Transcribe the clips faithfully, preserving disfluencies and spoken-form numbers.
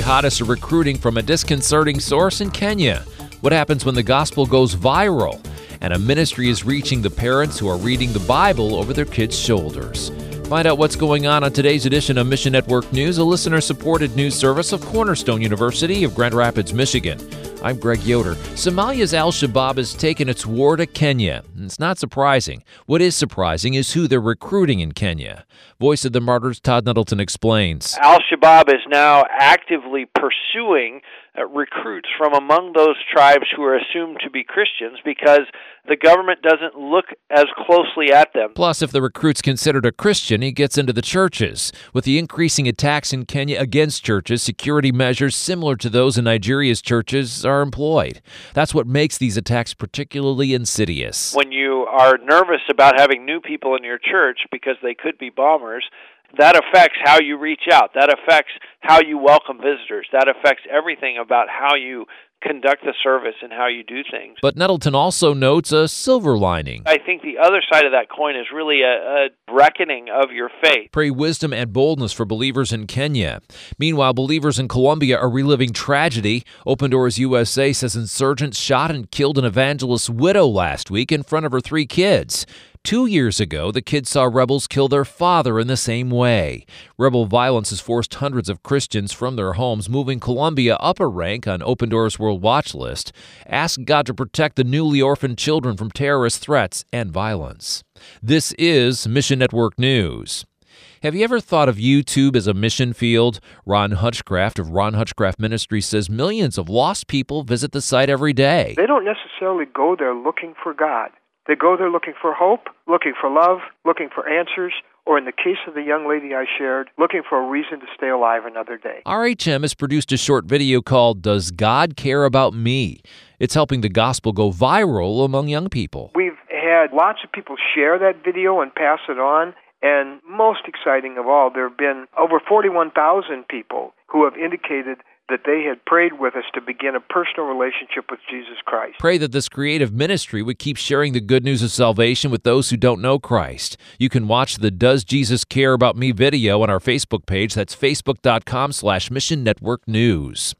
jihadists are recruiting from a disconcerting source in Kenya. What happens when the gospel goes viral? And a ministry is reaching the parents who are reading the Bible over their kids' shoulders. Find out what's going on on today's edition of Mission Network News, a listener-supported news service of Cornerstone University of Grand Rapids, Michigan. I'm Greg Yoder. Somalia's Al-Shabaab has taken its war to Kenya. It's not surprising. What is surprising is who they're recruiting in Kenya. Voice of the Martyrs, Todd Nettleton, explains. Al-Shabaab is now actively pursuing uh, recruits from among those tribes who are assumed to be Christians because the government doesn't look as closely at them. Plus, if the recruit's considered a Christian, he gets into the churches. With the increasing attacks in Kenya against churches, security measures similar to those in Nigeria's churches are employed. That's what makes these attacks particularly insidious. When you are nervous about having new people in your church because they could be bombers, that affects how you reach out. That affects how you welcome visitors. That affects everything about how you conduct the service and how you do things. But Nettleton also notes a silver lining. I think the other side of that coin is really a, a reckoning of your faith. Pray wisdom and boldness for believers in Kenya. Meanwhile, believers in Colombia are reliving tragedy. Open Doors U S A says insurgents shot and killed an evangelist's widow last week in front of her three kids. Two years ago, the kids saw rebels kill their father in the same way. Rebel violence has forced hundreds of Christians from their homes, moving Colombia up a rank on Open Doors World Watch List. Ask God to protect the newly orphaned children from terrorist threats and violence. This is Mission Network News. Have you ever thought of YouTube as a mission field? Ron Hutchcraft of Ron Hutchcraft Ministries says millions of lost people visit the site every day. They don't necessarily go there looking for God. They go there looking for hope, looking for love, looking for answers, or in the case of the young lady I shared, looking for a reason to stay alive another day. R H M has produced a short video called Does God Care About Me? It's helping the gospel go viral among young people. We've had lots of people share that video and pass it on, and most exciting of all, there have been over forty-one thousand people who have indicated that they had prayed with us to begin a personal relationship with Jesus Christ. Pray that this creative ministry would keep sharing the good news of salvation with those who don't know Christ. You can watch the Does Jesus Care About Me video on our Facebook page. That's facebook.com slash Mission Network News.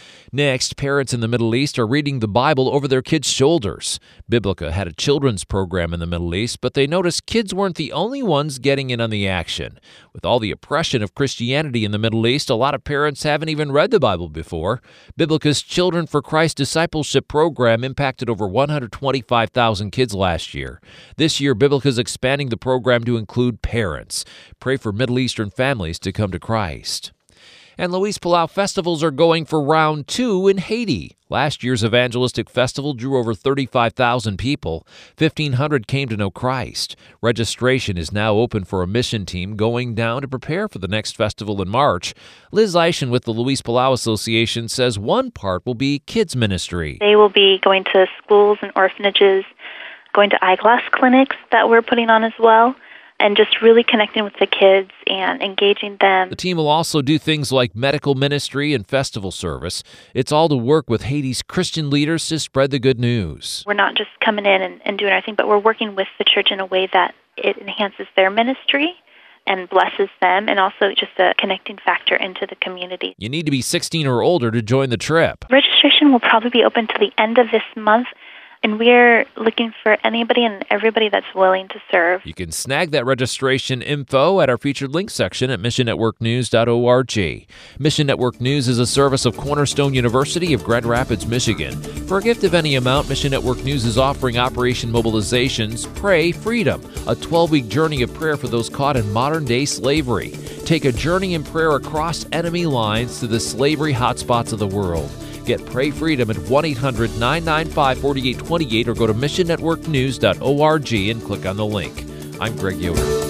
Next, parents in the Middle East are reading the Bible over their kids' shoulders. Biblica had a children's program in the Middle East, but they noticed kids weren't the only ones getting in on the action. With all the oppression of Christianity in the Middle East, a lot of parents haven't even read the Bible before. Biblica's Children for Christ discipleship program impacted over one hundred twenty-five thousand kids last year. This year, Biblica's expanding the program to include parents. Pray for Middle Eastern families to come to Christ. And Luis Palau festivals are going for round two in Haiti. Last year's evangelistic festival drew over thirty-five thousand people. fifteen hundred came to know Christ. Registration is now open for a mission team going down to prepare for the next festival in March. Liz Eischen with the Luis Palau Association says one part will be kids ministry. They will be going to schools and orphanages, going to eyeglass clinics that we're putting on as well, and just really connecting with the kids and engaging them. The team will also do things like medical ministry and festival service. It's all to work with Haiti's Christian leaders to spread the good news. We're not just coming in and, and doing our thing, but we're working with the church in a way that it enhances their ministry and blesses them, and also just a connecting factor into the community. You need to be sixteen or older to join the trip. Registration will probably be open to the end of this month, and we're looking for anybody and everybody that's willing to serve. You can snag that registration info at our featured link section at mission network news dot org. Mission Network News is a service of Cornerstone University of Grand Rapids, Michigan. For a gift of any amount, Mission Network News is offering Operation Mobilization's Pray Freedom, a twelve-week journey of prayer for those caught in modern-day slavery. Take a journey in prayer across enemy lines to the slavery hotspots of the world. Get Pray Freedom at one eight hundred nine nine five four eight two eight or go to mission network news dot org and click on the link. I'm Greg Yoder.